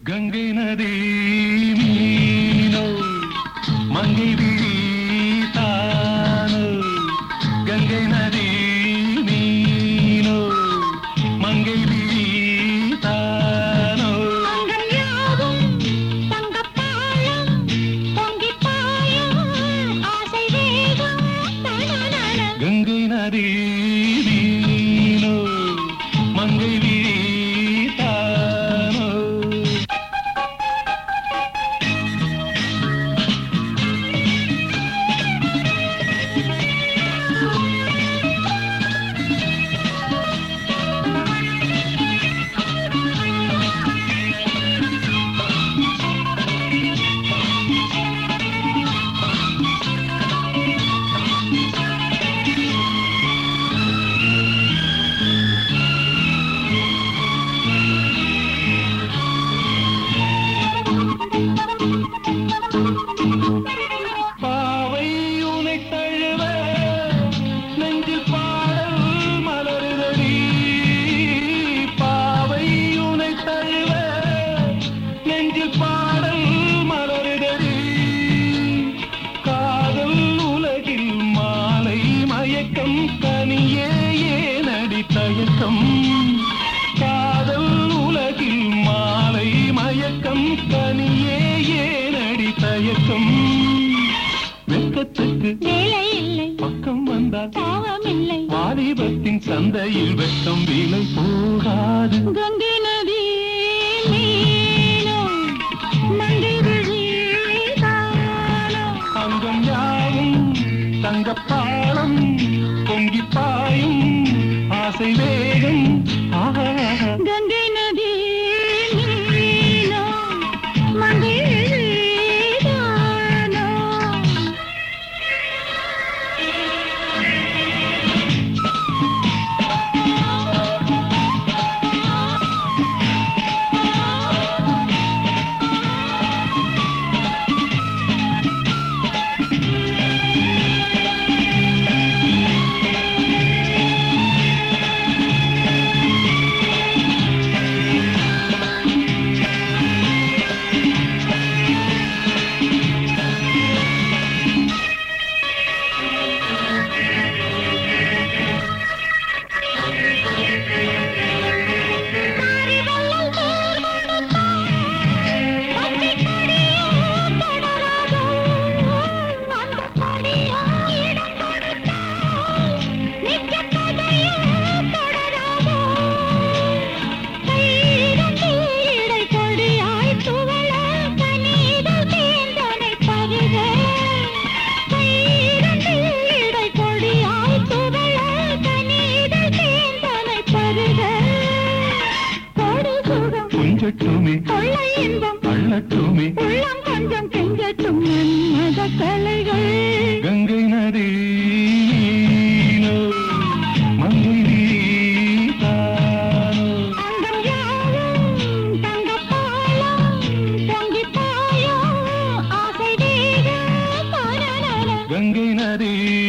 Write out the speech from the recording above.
கங்கை நதி மீனோ மங்கை விழி தானோ கங்கை நதி மீனோ மங்கை விழி தானோ கங்கை நதி மீனோ மங்கை விழி காதல் உலகில் மாலை மயக்கம் தனியே ஏனடி தயக்கம் வெட்கத்துக்கு வேலை இல்லை பக்கம் வந்தால் பாவமில்லை வாலிபத்தின் சந்தையில் வெட்கம் விலை போகாது கங்கை நதி மீனோ மங்கை விழி தானோ அங்கம் யாவும் தங்கப்பாலம் பொங்கி பாயும் ஆசை வேகம் கங்கை நதி மீனோ மங்கை தானோ கொஞ்சட்டுமே கொள்ளை இன்பம் அள்ளட்டுமே உள்ளம் கொஞ்சம் கெஞ்சட்டும் மத கலைகள் கங்கை நதி மீனோ மங்கை விழி தானோ அங்கம் யாவும் தங்கப்பாலம் பொங்கி பாயும் ஆசை வேகம் கங்கை நதி